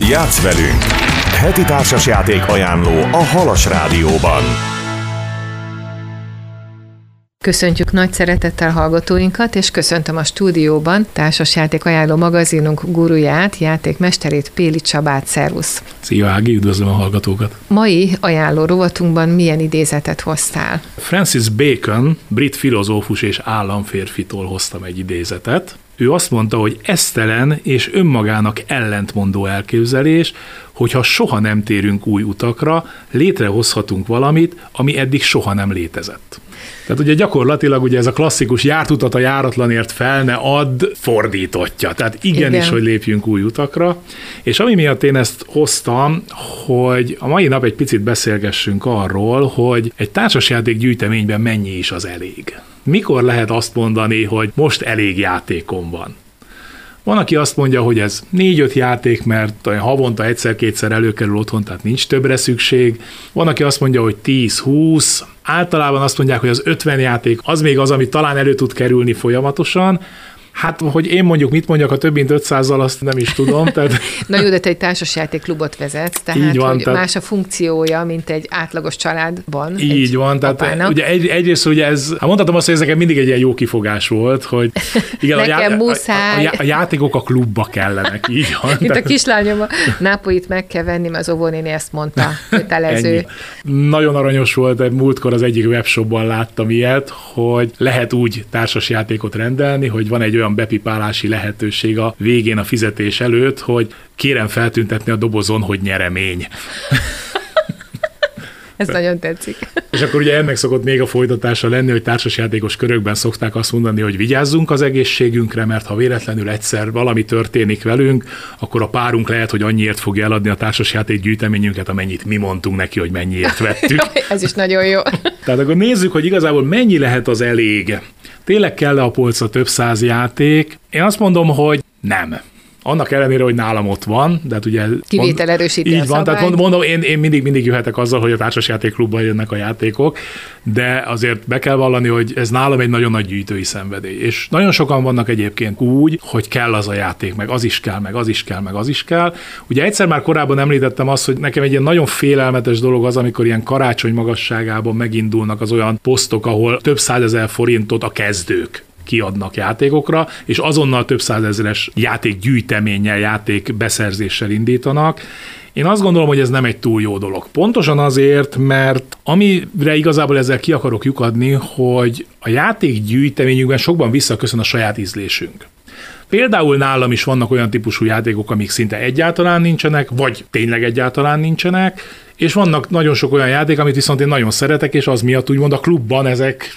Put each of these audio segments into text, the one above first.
Játsz velünk! Heti társasjáték ajánló a Halas Rádióban. Köszöntjük nagy szeretettel hallgatóinkat, és köszöntöm a stúdióban társasjáték ajánló magazinunk guruját, játékmesterét, Péli Csabát. Szervusz! Szia Ági, üdvözlöm a hallgatókat! Mai ajánló rovatunkban milyen idézetet hoztál? Francis Bacon, brit filozófus és államférfitól hoztam egy idézetet. Ő azt mondta, hogy esztelen és önmagának ellentmondó elképzelés, hogyha soha nem térünk új utakra, létrehozhatunk valamit, ami eddig soha nem létezett. Tehát ugye gyakorlatilag ugye ez a klasszikus járt utat a járatlanért fel ne add fordítottja. Tehát igenis, hogy lépjünk új utakra. És ami miatt én ezt hoztam, hogy a mai nap egy picit beszélgessünk arról, hogy egy társasjáték gyűjteményben mennyi is az elég. Mikor lehet azt mondani, hogy most elég játékom van? Van, aki azt mondja, hogy ez 4-5 játék, mert havonta egyszer-kétszer előkerül otthon, tehát nincs többre szükség. Van, aki azt mondja, hogy 10-20. Általában azt mondják, hogy az 50 játék az még az, ami talán elő tud kerülni folyamatosan. Hát, hogy én mondjuk mit mondjak, a több mint 500-zal, azt nem is tudom. Tehát... Na jó, de te egy társasjáték klubot vezetsz, tehát van, hogy más a funkciója, mint egy átlagos családban. Így van, tehát ugye egyrészt ugye ez, hát mondhatom azt, hogy ez nekem mindig egy ilyen jó kifogás volt, hogy igen, nekem muszáj. A játékok a klubba kellenek, így van. Mint a kislányom, a nápolyt meg kell venni, mert az óvónéni ezt mondta, kötelező. Nagyon aranyos volt, múltkor az egyik webshopban láttam ilyet, hogy lehet úgy társasjátékot rendelni, hogy van egy olyan bepipálási lehetőség a végén a fizetés előtt, hogy kérem feltüntetni a dobozon, hogy nyeremény. Ez nagyon tetszik. És akkor ugye ennek szokott még a folytatása lenni, hogy társasjátékos körökben szokták azt mondani, hogy vigyázzunk az egészségünkre, mert ha véletlenül egyszer valami történik velünk, akkor a párunk lehet, hogy annyiért fogja eladni a társasjáték gyűjteményünket, amennyit mi mondtunk neki, hogy mennyiért vettük. Ez is nagyon jó. Tehát akkor nézzük, hogy igazából mennyi lehet az elég. Tényleg kell-e a polcra több száz játék? Én azt mondom, hogy nem. Annak ellenére, hogy nálam ott van, de hát ugye... Kivétel erősíti így van, tehát mondom, én mindig jöhetek azzal, hogy a társasjátékklubban jönnek a játékok, de azért be kell vallani, hogy ez nálam egy nagyon nagy gyűjtői szenvedély. És nagyon sokan vannak egyébként úgy, hogy kell az a játék, meg az is kell, meg az is kell, meg az is kell. Ugye egyszer már korábban említettem azt, hogy nekem egy ilyen nagyon félelmetes dolog az, amikor ilyen karácsony magasságában megindulnak az olyan posztok, ahol több 100 000 forintot a kezdők kiadnak játékokra, és azonnal több 100 000 játékgyűjteménnyel, játékbeszerzéssel indítanak. Én azt gondolom, hogy ez nem egy túl jó dolog. Pontosan azért, mert amire igazából ezzel ki akarok lyukadni, hogy a játékgyűjteményünkben sokban visszaköszön a saját ízlésünk. Például nálam is vannak olyan típusú játékok, amik szinte egyáltalán nincsenek, vagy tényleg egyáltalán nincsenek, és vannak nagyon sok olyan játék, amit viszont én nagyon szeretek, és az miatt úgymond a klubban ezek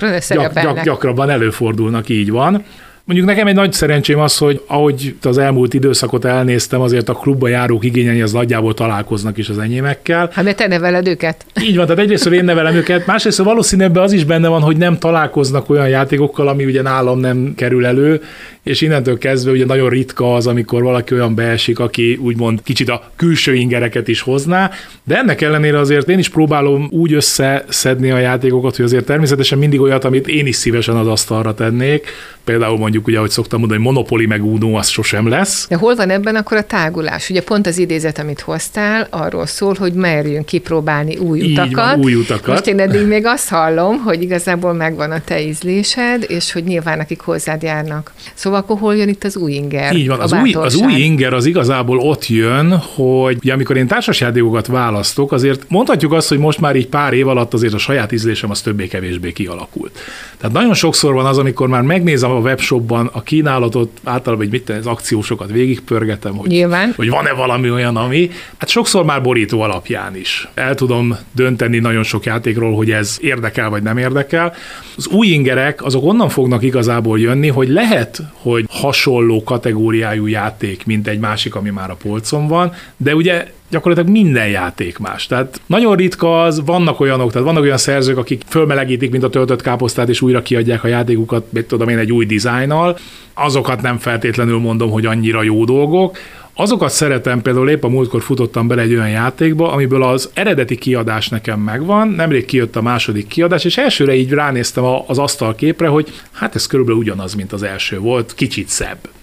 gyakrabban előfordulnak, így van. Mondjuk nekem egy nagy szerencsém az, hogy ahogy az elmúlt időszakot elnéztem, azért a klubba járók igényei az nagyjából találkoznak is az enyémekkel. Hát mert te neveled őket. Így van, tehát egyrészt én nevelem őket, másrészt valószínűleg az is benne van, hogy nem találkoznak olyan játékokkal, ami ugye nálam nem kerül elő, és innentől kezdve ugye nagyon ritka az, amikor valaki olyan beesik, aki úgymond kicsit a külső ingereket is hozná, de ennek ellenére azért én is próbálom úgy összeszedni a játékokat, hogy azért természetesen mindig olyat, amit én is szívesen az asztalra tennék. Például mondjuk ugye, ahogy szoktam mondani, hogy Monopoly meg Uno az sosem lesz. De hol van ebben akkor a tágulás? Ugye pont az idézet, amit hoztál, arról szól, hogy merjünk kipróbálni új utakat. Van, új utakat. Most én eddig még azt hallom, hogy igazából megvan a te ízlésed, és hogy nyilván akik hozzád járnak. Szóval akkor hol jön itt az új inger? Így van, az új inger az igazából ott jön, hogy ugye, amikor én társasjátékokat választok, azért mondhatjuk azt, hogy most már így pár év alatt azért a saját ízlésem az többé-kevésbé kialakult. Tehát nagyon sokszor van az, amikor már megnézem a webshopban a kínálatot, általában az akciósokat végigpörgetem, hogy van-e valami olyan, ami, hát sokszor már borító alapján is. El tudom dönteni nagyon sok játékról, hogy ez érdekel vagy nem érdekel. Az új ingerek azok onnan fognak igazából jönni, hogy lehet, hogy hasonló kategóriájú játék, mint egy másik, ami már a polcon van, de ugye gyakorlatilag minden játék más. Tehát nagyon ritka az, vannak olyanok, tehát vannak olyan szerzők, akik fölmelegítik, mint a töltött káposztát, és újra kiadják a játékukat, tudom én, egy új dizájnnal. Azokat nem feltétlenül mondom, hogy annyira jó dolgok. Azokat szeretem, például épp a múltkor futottam bele egy olyan játékba, amiből az eredeti kiadás nekem megvan, nemrég kijött a második kiadás, és elsőre így ránéztem az asztalképre, hogy hát ez körülbelül ugyanaz, mint az első volt, kicsit szebb.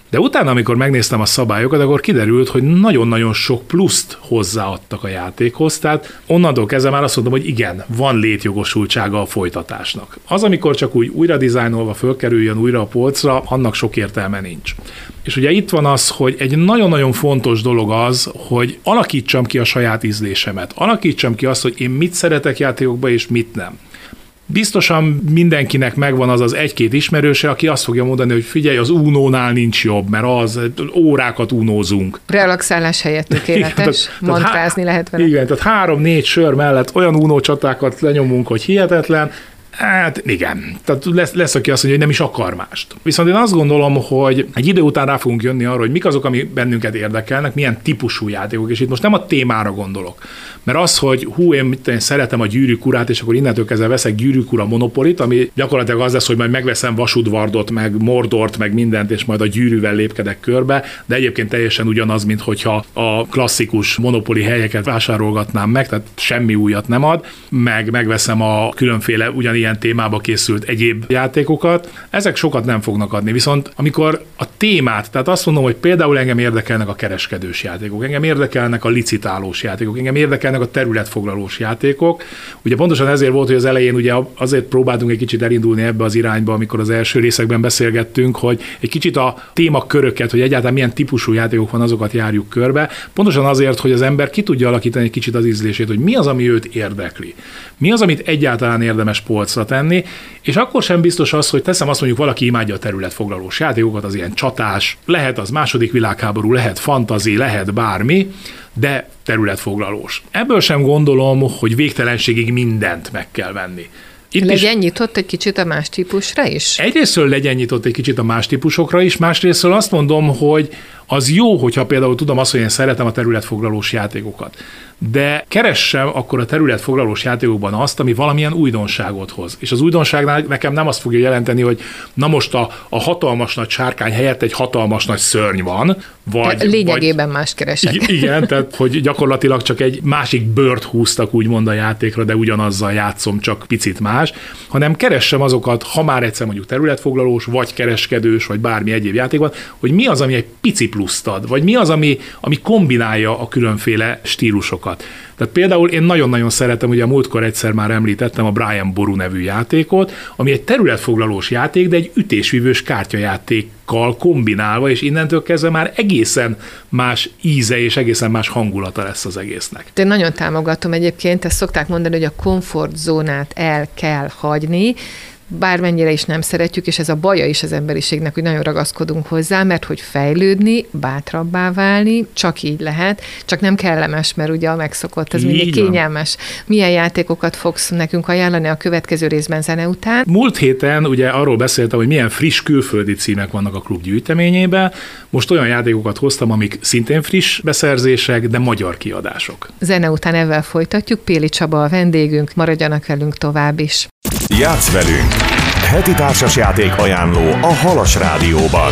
De utána, amikor megnéztem a szabályokat, akkor kiderült, hogy nagyon-nagyon sok pluszt hozzáadtak a játékhoz, tehát onnantól kezdve már azt mondom, hogy igen, van létjogosultsága a folytatásnak. Az, amikor csak úgy újra dizájnolva fölkerüljön újra a polcra, annak sok értelme nincs. És ugye itt van az, hogy egy nagyon-nagyon fontos dolog az, hogy alakítsam ki a saját ízlésemet. Alakítsam ki azt, hogy én mit szeretek játékokba, és mit nem. Biztosan mindenkinek megvan az egy-két ismerőse, aki azt fogja mondani, hogy figyelj, az Unónál nincs jobb, mert az órákat unózunk. Relaxálás helyett tökéletes, mantrázni lehet vele. Igen, tehát 3-4 sör mellett olyan Unó csatákat lenyomunk, hogy hihetetlen. Hát igen, tehát lesz, aki azt mondja, hogy nem is akar mást. Viszont én azt gondolom, hogy egy idő után rá fogunk jönni arra, hogy mik azok, ami bennünket érdekelnek, milyen típusú játékok, és itt most nem a témára gondolok. Mert az, hogy én szeretem a Gyűrűk urát, és akkor innentől kezdve veszek Gyűrűk ura Monopolit, ami gyakorlatilag az lesz, hogy majd megveszem Vasudvardot, meg Mordort, meg mindent, és majd a gyűrűvel lépkedek körbe, de egyébként teljesen ugyanaz, mint hogyha a klasszikus Monopoly helyeket vásárolgatnám meg, tehát semmi újat nem ad, megveszem a különféle ugyanilyen témába készült egyéb játékokat, ezek sokat nem fognak adni. Viszont amikor a témát, tehát azt mondom, hogy például engem érdekelnek a kereskedős játékok, engem érdekelnek a licitálós játékok, engem érdekelnek a területfoglalós játékok. Ugye pontosan ezért volt, hogy az elején ugye azért próbáltunk egy kicsit elindulni ebbe az irányba, amikor az első részekben beszélgettünk, hogy egy kicsit a témaköröket, hogy egyáltalán milyen típusú játékok van, azokat járjuk körbe. Pontosan azért, hogy az ember ki tudja alakítani egy kicsit az ízlését, hogy mi az, ami őt érdekli. Mi az, amit egyáltalán érdemes polcra tenni, és akkor sem biztos az, hogy teszem azt mondjuk, valaki imádja a területfoglalós játékokat, az ilyen csatás, lehet az második világháború, lehet fantazi, lehet bármi, de területfoglalós. Ebből sem gondolom, hogy végtelenségig mindent meg kell venni. Legyen nyitott egy kicsit a más típusra is? Egyrésztről legyen nyitott egy kicsit a más típusokra is, másrésztről azt mondom, hogy az jó, hogyha például tudom azt, hogy én szeretem a területfoglalós játékokat. De keressem akkor a területfoglalós játékokban azt, ami valamilyen újdonságot hoz. És az újdonság nekem nem azt fogja jelenteni, hogy na most a hatalmas nagy sárkány helyett egy hatalmas nagy szörny van. Lényegében más keresek. Igen, tehát hogy gyakorlatilag csak egy másik bőrt húztak úgymond a játékra, de ugyanazzal játszom, csak picit más, hanem keressem azokat, ha már egyszer mondjuk területfoglalós, vagy kereskedős, vagy bármi egyéb játékban, hogy mi az, ami egy pici pluszt ad, vagy mi az, ami kombinálja a különféle stílusokat. Tehát például én nagyon-nagyon szeretem, ugye a múltkor egyszer már említettem a Brian Boru nevű játékot, ami egy területfoglalós játék, de egy ütésvívős kártyajátékkal kombinálva, és innentől kezdve már egészen más íze és egészen más hangulata lesz az egésznek. Én nagyon támogatom egyébként, ezt szokták mondani, hogy a komfortzónát el kell hagyni, bármennyire is nem szeretjük, és ez a baja is az emberiségnek, hogy nagyon ragaszkodunk hozzá, mert hogy fejlődni, bátrabbá válni, csak így lehet, csak nem kellemes, mert ugye a megszokott, ez mindig kényelmes. Milyen játékokat fogsz nekünk ajánlani a következő részben zene után? Múlt héten ugye arról beszéltem, hogy milyen friss külföldi címek vannak a klub gyűjteményében. Most olyan játékokat hoztam, amik szintén friss beszerzések, de magyar kiadások. Zene után ezzel folytatjuk. Péli Csaba a vendégünk, maradjanak velünk tovább is. Játsz velünk! Heti társasjáték ajánló a Halas Rádióban.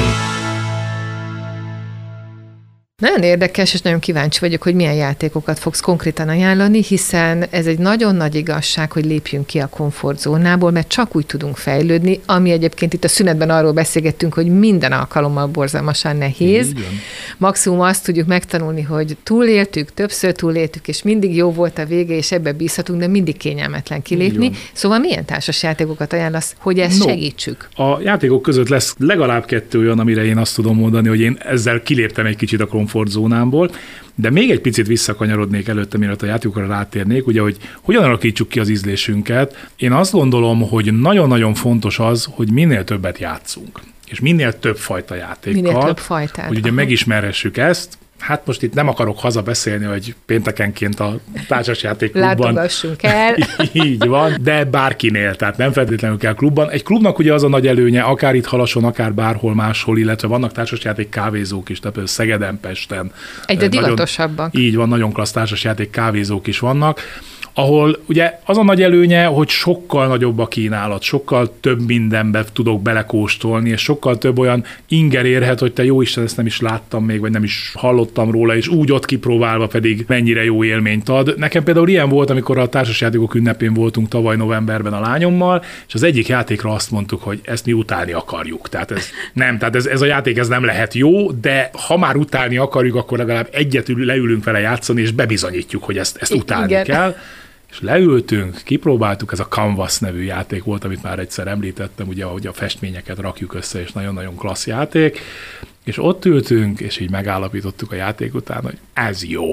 Nagyon érdekes, és nagyon kíváncsi vagyok, hogy milyen játékokat fogsz konkrétan ajánlani, hiszen ez egy nagyon nagy igazság, hogy lépjünk ki a komfortzónából, mert csak úgy tudunk fejlődni, ami egyébként itt a szünetben arról beszélgettünk, hogy minden alkalommal borzalmasan nehéz. Maximum azt tudjuk megtanulni, hogy túléltük, többször túléltük, és mindig jó volt a vége, és ebbe bízhatunk, de mindig kényelmetlen kilépni. Szóval milyen társas játékokat ajánlasz, hogy ezt segítsük? A játékok között lesz legalább 2 olyan, amire én azt tudom mondani, hogy én ezzel kiléptem egy kicsit a komfortzónámból, de még egy picit visszakanyarodnék előtte, mielőtt a játékokra rátérnék, ugye, hogy hogyan alakítsuk ki az ízlésünket. Én azt gondolom, hogy nagyon-nagyon fontos az, hogy minél többet játszunk, és minél több fajta játékkal. Minél több fajtát. Hogy ugye megismerhessük ezt. Hát most itt nem akarok hazabeszélni, hogy péntekenként a társasjátékklubban. Látogassunk el. Így van, de bárkinél, tehát nem feltétlenül kell klubban. Egy klubnak ugye az a nagy előnye, akár itt Halason, akár bárhol máshol, illetve vannak társasjáték kávézók is, tehát Szegeden, Pesten. Egyre divatosabbak. Így van, nagyon klassz társasjáték kávézók is vannak, ahol ugye az a nagy előnye, hogy sokkal nagyobb a kínálat, sokkal több mindenbe tudok belekóstolni, és sokkal több olyan inger érhet, hogy te jó Isten, ezt nem is láttam még, vagy nem is hallottam róla, és úgy ott kipróbálva pedig mennyire jó élményt ad. Nekem például ilyen volt, amikor a társasjátékok ünnepén voltunk tavaly novemberben a lányommal, és az egyik játékra azt mondtuk, hogy ezt mi utálni akarjuk. Tehát ez a játék ez nem lehet jó, de ha már utálni akarjuk, akkor legalább egyet leülünk vele játszani, és bebizonyítjuk, hogy ezt utálni kell. És leültünk, kipróbáltuk, ez a Canvas nevű játék volt, amit már egyszer említettem, ugye, ahogy a festményeket rakjuk össze, és nagyon-nagyon klassz játék, és ott ültünk, és így megállapítottuk a játék után, hogy ez jó.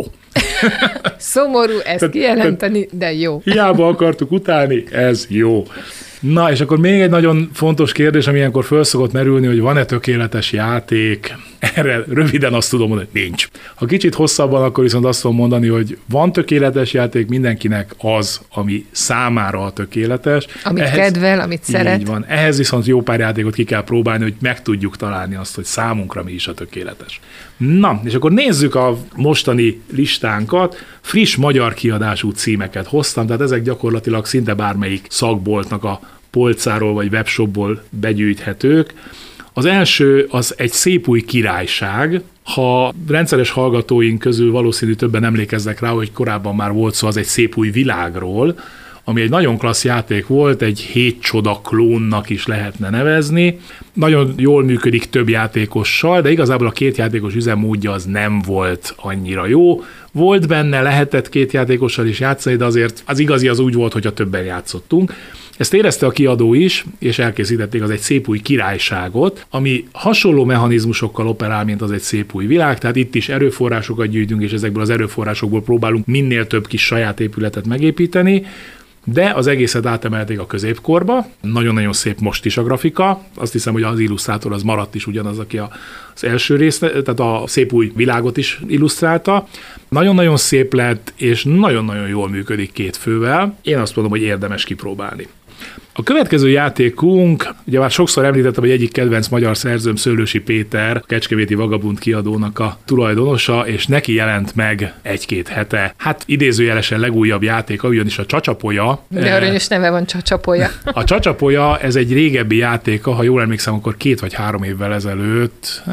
Szomorú ezt kijelenteni, de jó. Hiába akartuk utálni, ez jó. Na, és akkor még egy nagyon fontos kérdés, ami ilyenkor föl szokott merülni, hogy van-e tökéletes játék? Erre röviden azt tudom mondani, hogy nincs. Ha kicsit hosszabban, akkor viszont azt tudom mondani, hogy van tökéletes játék, mindenkinek az, ami számára a tökéletes. Amit kedvel, amit szeret. Így van. Ehhez viszont jó pár játékot ki kell próbálni, hogy meg tudjuk találni azt, hogy számunkra mi is a tökéletes. Na, és akkor nézzük a mostani listánkat. Friss magyar kiadású címeket hoztam, tehát ezek gyakorlatilag szinte bármelyik szakboltnak a polcáról vagy webshopból begyűjthetők. Az első az egy szép új királyság. Ha rendszeres hallgatóink közül valószínű többen emlékeznek rá, hogy korábban már volt szó az egy szép új világról, ami egy nagyon klassz játék volt, egy 7 csoda klónnak is lehetne nevezni. Nagyon jól működik több játékossal, de igazából a 2 játékos üzemmódja az nem volt annyira jó. Volt benne, lehetett 2 játékossal is játszani, de azért az igazi az úgy volt, hogyha többen játszottunk. Ezt érezte a kiadó is, és elkészítették az egy szép új királyságot, ami hasonló mechanizmusokkal operál, mint az egy szép új világ, tehát itt is erőforrásokat gyűjtünk, és ezekből az erőforrásokból próbálunk minél több kis saját épületet megépíteni, de az egészet átemelték a középkorba. Nagyon-nagyon szép most is a grafika. Azt hiszem, hogy az illusztrátor az maradt is ugyanaz, aki az első részt, tehát a szép új világot is illusztrálta. Nagyon-nagyon szép lett, és nagyon-nagyon jól működik 2 fővel. Én azt mondom, hogy érdemes kipróbálni. A következő játékunk, ugye már sokszor említettem, hogy egyik kedvenc magyar szerzőm Szőlősi Péter, a Kecskeméti Vagabund kiadónak a tulajdonosa, és neki jelent meg 1-2 hete. Hát idézőjelesen legújabb játéka, ugyanis a Csacsapolya. De aranyos neve van, Csacsapolya. A Csacsapolya, ez egy régebbi játéka, ha jól emlékszem, akkor 2 vagy 3 évvel ezelőtt,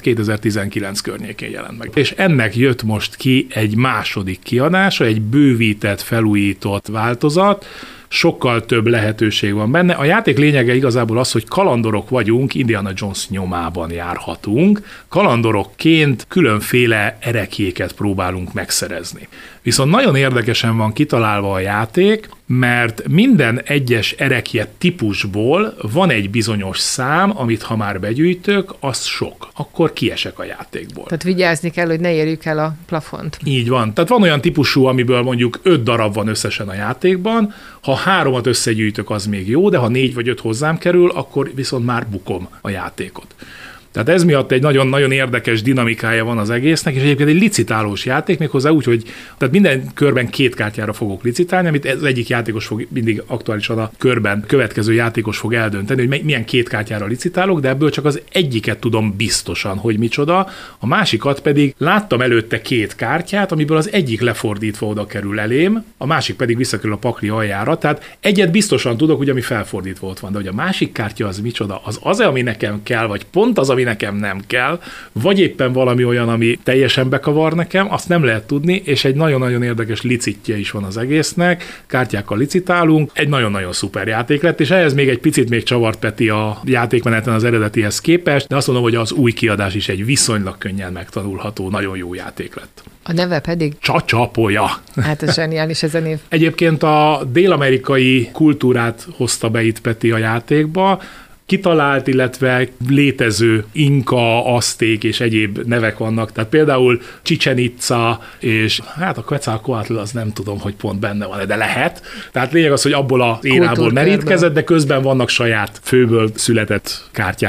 2019 környékén jelent meg. És ennek jött most ki egy második kiadása, egy bővített, felújított változat, sokkal több lehetőség van benne. A játék lényege igazából az, hogy kalandorok vagyunk, Indiana Jones nyomában járhatunk. Kalandorokként különféle ereklyéket próbálunk megszerezni. Viszont nagyon érdekesen van kitalálva a játék, mert minden egyes erekje típusból van egy bizonyos szám, amit ha már begyűjtök, az sok. Akkor kiesek a játékból. Tehát vigyázni kell, hogy ne érjük el a plafont. Így van. Tehát van olyan típusú, amiből mondjuk 5 darab van összesen a játékban, ha 3-at összegyűjtök, az még jó, de ha 4 vagy 5 hozzám kerül, akkor viszont már bukom a játékot. Tehát ez miatt egy nagyon-nagyon érdekes dinamikája van az egésznek, és egyébként egy licitálós játék, méghozzá úgy, hogy tehát minden körben 2 kártyára fogok licitálni, amit az egyik játékos fog mindig aktuálisan a körben következő játékos fog eldönteni, hogy milyen 2 kártyára licitálok, de ebből csak az egyiket tudom biztosan, hogy micsoda, a másikat pedig láttam előtte 2 kártyát, amiből az egyik lefordítva oda kerül elém, a másik pedig visszakerül a pakli aljára, tehát egyet biztosan tudok, hogy ami felfordítva ott van, de hogy a másik kártya az micsoda, az ami nekem kell, vagy pont az, ami nekem nem kell, vagy éppen valami olyan, ami teljesen bekavar nekem, azt nem lehet tudni, és egy nagyon-nagyon érdekes licitje is van az egésznek, kártyákkal licitálunk, egy nagyon-nagyon szuper játék lett, és ehhez még egy picit még csavart Peti a játékmeneten az eredetihez képest, de azt mondom, hogy az új kiadás is egy viszonylag könnyen megtanulható, nagyon jó játék lett. A neve pedig? Csacsapolya. Hát ez zseniális ez a név. Egyébként a dél-amerikai kultúrát hozta be itt Peti a játékba, kitalált, illetve létező inka, azték és egyéb nevek vannak. Tehát például Chichen Itza, és hát a Quetzalcoatl az nem tudom, hogy pont benne van, de lehet. Tehát lényeg az, hogy abból az érából merítkezett, de közben vannak saját főből született kártyák is.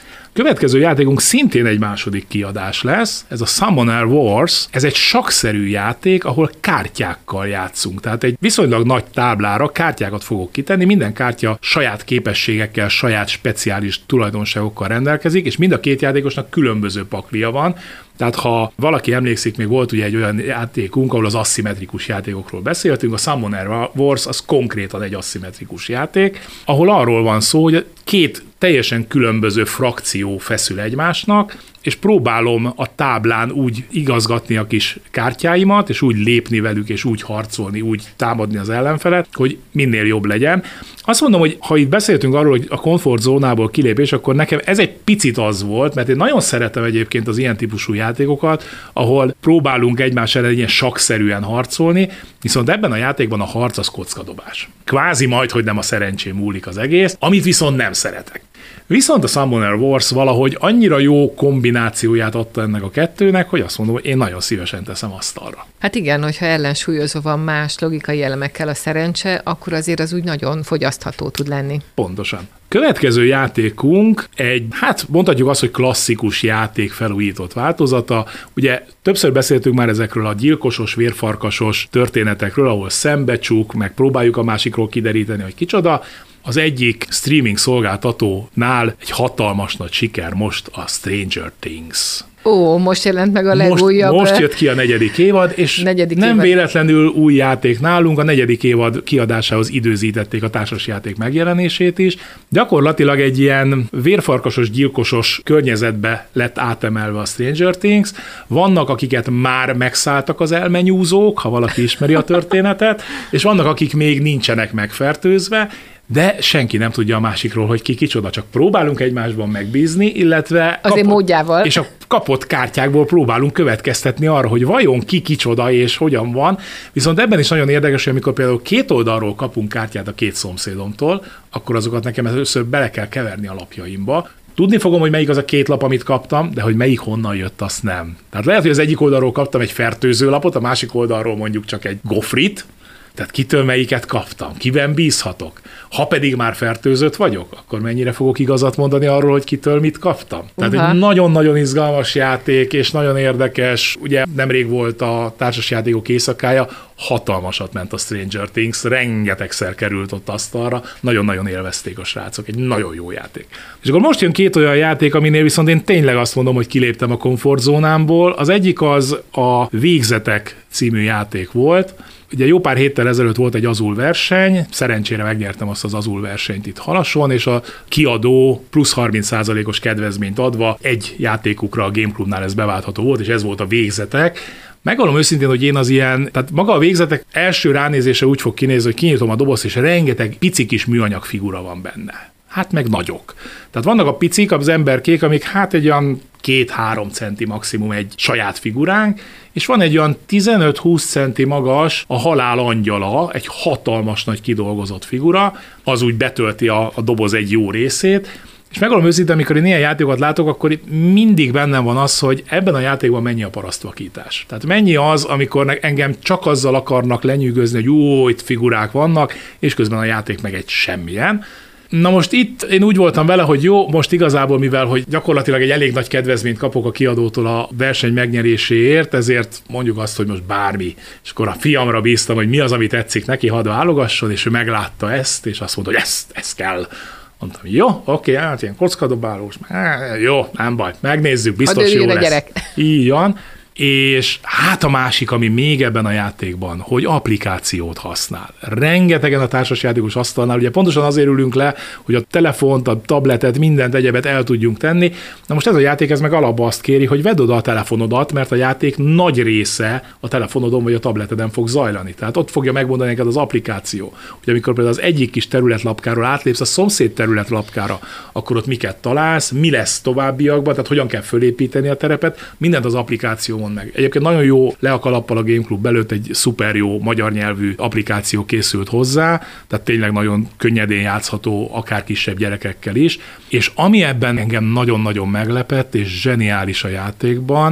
Következő játékunk szintén egy második kiadás lesz, ez a Summoner Wars, ez egy sakkszerű játék, ahol kártyákkal játszunk. Tehát egy viszonylag nagy táblára kártyákat fogok kitenni, minden kártya saját képességekkel, saját speciális tulajdonságokkal rendelkezik, és mind a két játékosnak különböző paklia van. Tehát ha valaki emlékszik, még volt ugye egy olyan játékunk, ahol az aszimmetrikus játékokról beszéltünk, a Summoner Wars az konkrétan egy aszimmetrikus játék, ahol arról van szó, hogy két teljesen különböző frakció feszül egymásnak, és próbálom a táblán úgy igazgatni a kis kártyáimat, és úgy lépni velük, és úgy harcolni, úgy támadni az ellenfelet, hogy minél jobb legyen. Azt mondom, hogy ha itt beszéltünk arról, hogy a komfortzónából kilépés, akkor nekem ez egy picit az volt, mert én nagyon szeretem egyébként az ilyen típusú játékokat, ahol próbálunk egymás ellen ilyen sakkszerűen harcolni, viszont ebben a játékban a harc az kockadobás. Kvázi majd, hogy nem a szerencsém múlik az egész, amit viszont nem szeretek. Viszont a Summoner Wars valahogy annyira jó kombinációját adta ennek a kettőnek, hogy azt mondom, hogy én nagyon szívesen teszem asztalra. Hát igen, hogyha ellensúlyozó van más logikai elemekkel a szerencse, akkor azért az úgy nagyon fogyasztható tud lenni. Pontosan. Következő játékunk egy, hát mondhatjuk azt, hogy klasszikus játék felújított változata. Ugye többször beszéltünk már ezekről a gyilkosos, vérfarkasos történetekről, ahol szembecsuk, meg próbáljuk a másikról kideríteni, hogy kicsoda. Az egyik streaming szolgáltatónál egy hatalmas nagy siker most a Stranger Things. Ó, most jelent meg a legújabb. Most jött ki a 4. évad, és nem véletlenül új játék nálunk, a 4. évad kiadásához időzítették a társasjáték megjelenését is. Gyakorlatilag egy ilyen vérfarkasos, gyilkosos környezetbe lett átemelve a Stranger Things. Vannak, akiket már megszálltak az elmenyúzók, ha valaki ismeri a történetet, és vannak, akik még nincsenek megfertőzve, de senki nem tudja a másikról, hogy ki kicsoda, csak próbálunk egymásban megbízni, illetve módjával. És a kapott kártyákból próbálunk következtetni arra, hogy vajon ki kicsoda és hogyan van. Viszont ebben is nagyon érdekes, hogy amikor például két oldalról kapunk kártyát a két szomszédomtól, akkor azokat nekem először bele kell keverni a lapjaimba. Tudni fogom, hogy melyik az a két lap, amit kaptam, de hogy melyik honnan jött, azt nem. Tehát lehet, hogy az egyik oldalról kaptam egy fertőző lapot, a másik oldalról mondjuk csak egy gofrit, tehát kitől melyiket kaptam, kiben bízhatok. Ha pedig már fertőzött vagyok, akkor mennyire fogok igazat mondani arról, hogy kitől mit kaptam. Tehát egy nagyon-nagyon izgalmas játék, és nagyon érdekes. Ugye nemrég volt a társasjátékok éjszakája, hatalmasat ment a Stranger Things, rengetegszer került ott asztalra, nagyon-nagyon élvezték a srácok, egy nagyon jó játék. És akkor most jön két olyan játék, aminél viszont én tényleg azt mondom, hogy kiléptem a komfortzónámból. Az egyik az a Végzetek című játék volt. Ugye jó pár héttel ezelőtt volt egy Azul verseny, szerencsére megnyertem azt az Azul versenyt itt Halason, és a kiadó plusz 30%-os kedvezményt adva egy játékukra a Game Clubnál ez beváltható volt, és ez volt a Végzetek. Megvallom őszintén, hogy én az ilyen, tehát maga a Végzetek első ránézése úgy fog kinézni, hogy kinyitom a dobozt, és rengeteg pici kis műanyag figura van benne. Hát meg nagyok. Tehát vannak a picik, az emberkék, amik hát egy olyan 2-3 centi maximum egy saját figuránk, és van egy olyan 15-20 centi magas a halál angyala, egy hatalmas nagy kidolgozott figura, az úgy betölti a doboz egy jó részét, és megmondom őszintén, amikor én ilyen játékokat látok, akkor itt mindig bennem van az, hogy ebben a játékban mennyi a parasztvakítás. Tehát mennyi az, amikor engem csak azzal akarnak lenyűgözni, hogy jó, itt figurák vannak, és közben a játék meg egy semmilyen. Na most itt én úgy voltam vele, hogy jó, most igazából, mivel hogy gyakorlatilag egy elég nagy kedvezményt kapok a kiadótól a verseny megnyeréséért, ezért mondjuk azt, hogy most bármi. És akkor a fiamra bíztam, hogy mi az, ami tetszik neki, hadd válogasson, és ő meglátta ezt, és azt mondta, hogy ezt kell. Mondtam, jó, oké, hát ilyen kockadobálós, jó, nem baj, megnézzük, biztos jó lesz. Gyerek. Így van. És hát a másik, ami még ebben a játékban, hogy applikációt használ. Rengetegen a társasjátékos asztalnál, ugye pontosan azért ülünk le, hogy a telefont, a tabletet, mindent egyebet el tudjunk tenni. Na most ez a játék, ez meg alapba azt kéri, hogy vedd oda a telefonodat, mert a játék nagy része a telefonodon vagy a tableteden fog zajlani. Tehát ott fogja megmondani neked az applikáció, hogy amikor például az egyik kis területlapkáról átlépsz a szomszéd területlapkára, akkor ott miket találsz, mi lesz továbbiakban, tehát hogyan kell fölépíteni a terepet, mindent az applikáció meg. Egyébként nagyon jó le a kalappal a Game Club belőtt, egy szuper jó magyar nyelvű applikáció készült hozzá, tehát tényleg nagyon könnyedén játszható, akár kisebb gyerekekkel is, és ami ebben engem nagyon-nagyon meglepett, és zseniális a játékban,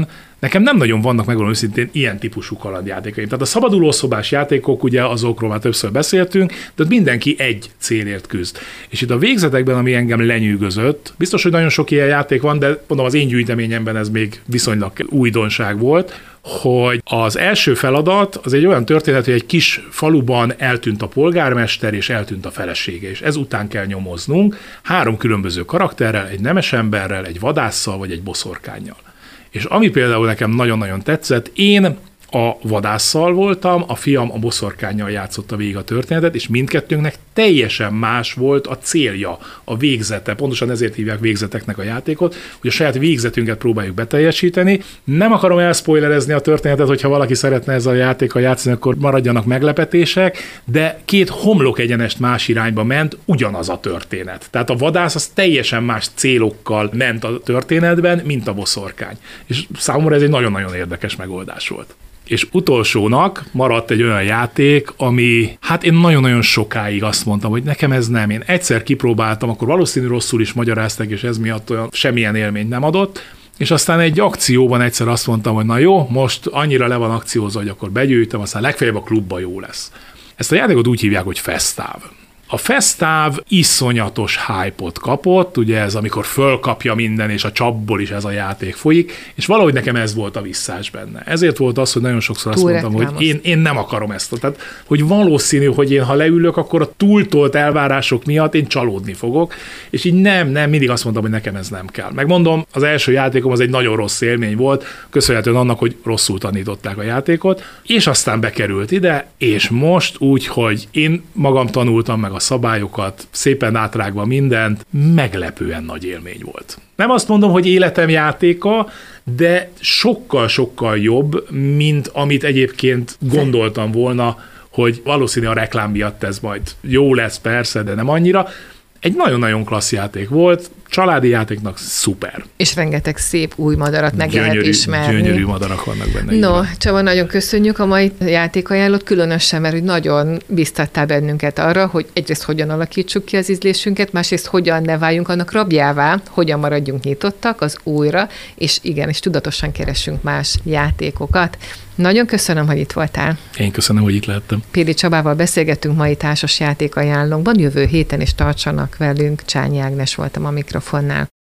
Nekem nem nagyon vannak, megmondom őszintén, ilyen típusú kalandjátékaim. Tehát a szabadulószobás játékok, ugye azokról már többször beszéltünk, de mindenki egy célért küzd. És itt a végzetekben, ami engem lenyűgözött, biztos, hogy nagyon sok ilyen játék van, de mondom, az én gyűjteményemben ez még viszonylag újdonság volt, hogy az első feladat az egy olyan történet, hogy egy kis faluban eltűnt a polgármester, és eltűnt a felesége, és ezután kell nyomoznunk 3 különböző karakterrel, egy nemes emberrel, egy vadásszal, vagy egy boszorkánnyal. És ami például nekem nagyon-nagyon tetszett, én a vadásszal voltam, a fiam a boszorkánnyal játszotta végig a történetet, és mindkettőnknek teljesen más volt a célja, a végzete. Pontosan ezért hívják végzeteknek a játékot, hogy a saját végzetünket próbáljuk beteljesíteni. Nem akarom elspoilerezni a történetet, hogyha valaki szeretne ezzel a játékkal játszani, akkor maradjanak meglepetések, de 2 homlok egyenest más irányba ment ugyanaz a történet. Tehát a vadász az teljesen más célokkal ment a történetben, mint a boszorkány. És számomra ez egy nagyon-nagyon érdekes megoldás volt. És utolsónak maradt egy olyan játék, ami, hát én nagyon-nagyon sokáig azt mondtam, hogy nekem ez nem. Én egyszer kipróbáltam, akkor valószínű rosszul is magyarázták, és ez miatt olyan semmilyen élményt nem adott, és aztán egy akcióban egyszer azt mondtam, hogy na jó, most annyira le van akciózva, hogy akkor begyűjtöm, aztán legfeljebb a klubba jó lesz. Ezt a játékot úgy hívják, hogy Festáv. A Festáv iszonyatos hype-ot kapott, ugye ez amikor fölkapja minden, és a csapból is ez a játék folyik, és valahogy nekem ez volt a visszás benne. Ezért volt az, hogy nagyon sokszor azt mondtam, hogy én nem akarom ezt. Tehát, hogy valószínű, hogy én ha leülök, akkor a túltolt elvárások miatt én csalódni fogok, és így nem, mindig azt mondtam, hogy nekem ez nem kell. Megmondom, az első játékom az egy nagyon rossz élmény volt, köszönhetően annak, hogy rosszul tanították a játékot, és aztán bekerült ide, és most úgy, hogy én magam tanultam meg a szabályokat, szépen átrágva mindent, meglepően nagy élmény volt. Nem azt mondom, hogy életem játéka, de sokkal-sokkal jobb, mint amit egyébként gondoltam volna, hogy valószínű a reklám miatt ez majd jó lesz, persze, de nem annyira. Egy nagyon-nagyon klassz játék volt, családi játéknak szuper. És rengeteg szép új madarat meg lehet ismerni. Gyönyörű madarak vannak benne. No, Csaba, nagyon köszönjük a mai játékajánlót, különösen, mert hogy nagyon biztattál bennünket arra, hogy egyrészt hogyan alakítsuk ki az ízlésünket, másrészt hogyan ne váljunk annak rabjává, hogyan maradjunk nyitottak az újra, és igenis tudatosan keressünk más játékokat. Nagyon köszönöm, hogy itt voltál. Én köszönöm, hogy itt lehettem. Pédi Csabával beszélgettünk mai társas játékajánlónkban, jövő héten is tartsanak velünk. Csányi Ágnes voltam a mikrofonnál.